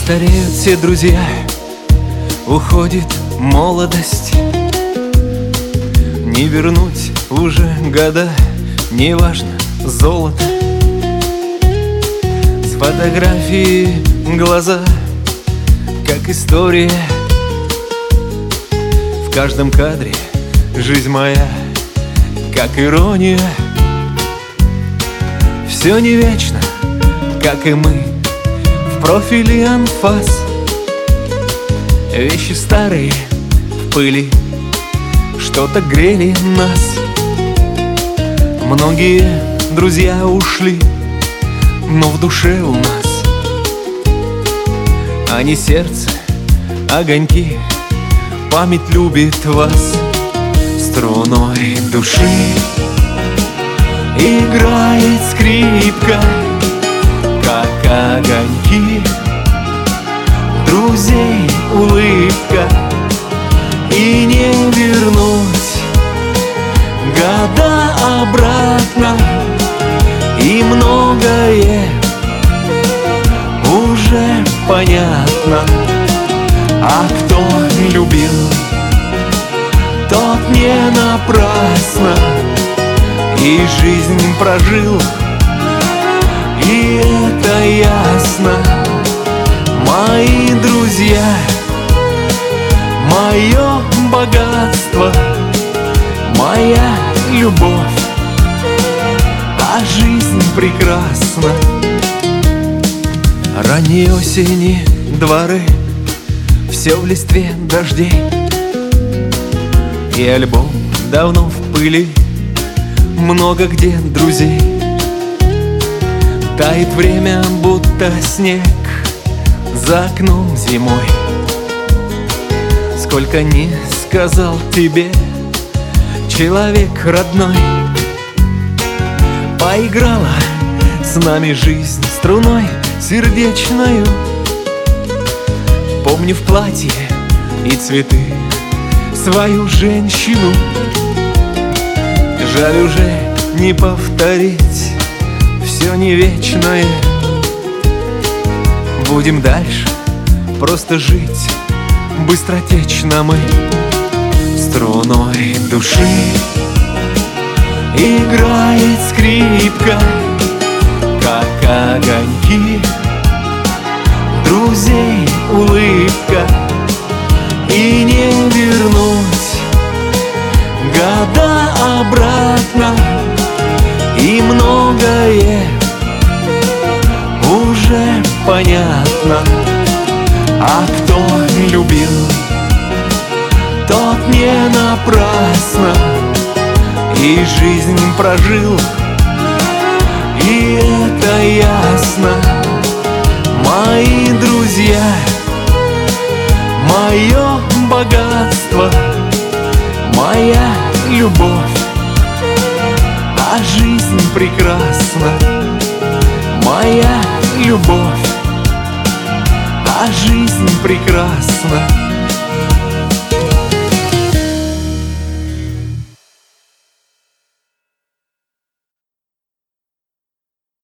Стареют все друзья, уходит молодость. Не вернуть уже года, неважно золото. С фотографии глаза, как история. В каждом кадре жизнь моя, как ирония. Все не вечно, как и мы, в профиле анфас. Вещи старые в пыли, что-то грели нас. Многие друзья ушли, но в душе у нас они сердце, огоньки, память любит вас. Струной души играет скрипка, как огоньки, друзей улыбка. И не вернуть года обратно, и многое уже понятно. А кто любил, тот не напрасно и жизнь прожил, и это ясно. Мои друзья, мое богатство, моя любовь, а жизнь прекрасна. Ранней осени дворы, все в листве дождей, и альбом давно в пыли, много где друзей. Тает время, будто снег за окном зимой. Сколько не сказал тебе человек родной, поиграла с нами жизнь струной сердечною. Помню в платье и цветы свою женщину. Жаль уже не повторить, все не вечное. Будем дальше просто жить, быстротечно мы. Струной души играет скрипка, как огоньки, друзей улыбка. И не вернуть года обратно, и многое уже понятно. А кто любил, тот не напрасно и жизнь прожил, и это ясно. Мои друзья, мое богатство, моя любовь, а жизнь прекрасна. Моя любовь, а жизнь прекрасна.